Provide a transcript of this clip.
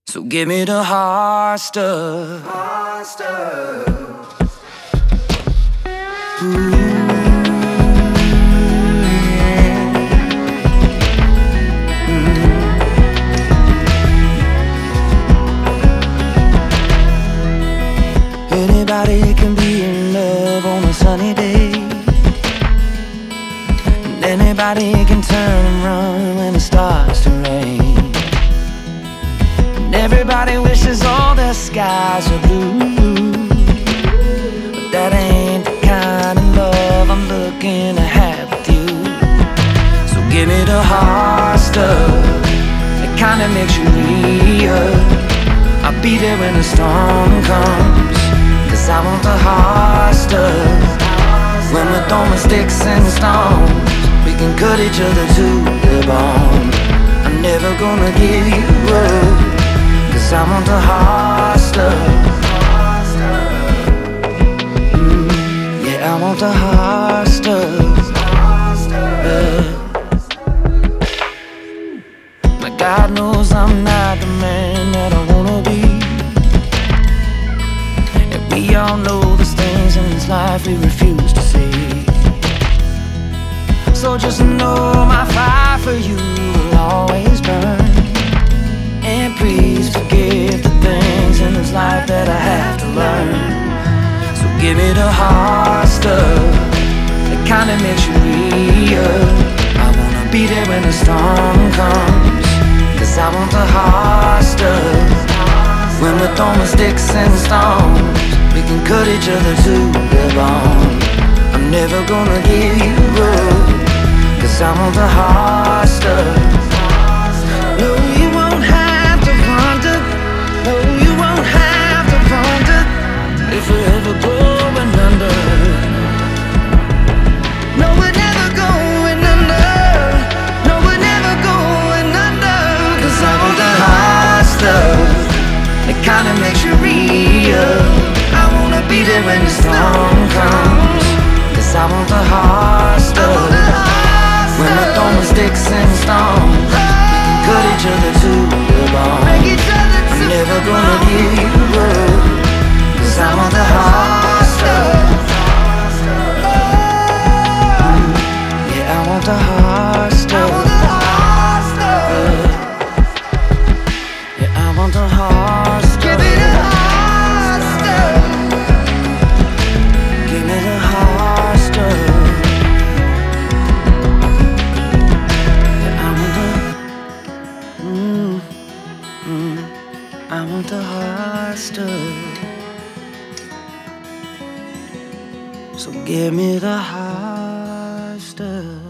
So give me the hard stuff. Hard stuff. Ooh, yeah. Anybody can be in love on a sunny day, and anybody can turn and run when it starts to rain. And everybody wishes all their skies are blue, but that ain't the kind of love I'm looking to have with you. So give me the hard stuff, the kind that makes you real. I'll be there when the storm comes, 'cause I want the hard stuff. When we're throwing sticks and stones, we can cut each other to the bone. I'm never gonna give you up, 'cause I want the hard stuff. Yeah, I want the hard stuff. But God knows I'm not the man that I wanna be. We all know there's things in this life we refuse to see. So just know my fire for you will always burn. And please forgive the things in this life that I have to learn. So give me the hard stuff, the kind that makes you real. I wanna be there when the storm comes, 'cause I want the hard stuff. When we're throwing sticks and stones, we can cut each other to the bone. I'm never gonna give you up, 'cause I want the hard stuff. No, you won't have to wonder. No, you won't have to wonder if we're ever going under. No, we're never going under. No, we're never going under, 'cause I want the hard stuff, the kind that makes you real. I wanna be there when the storm comes, 'cause I want the hard stuff. When we're throwing sticks and stones, we can cut each other to the bone. I'm never gonna give you up, 'cause I want the hard stuff. Yeah, I want the hard stuff. Yeah, I want the hard stuff. Give me the hard stuff. Give me the hard stuff. Yeah, I want the I want the hard stuff. So give me the hard stuff.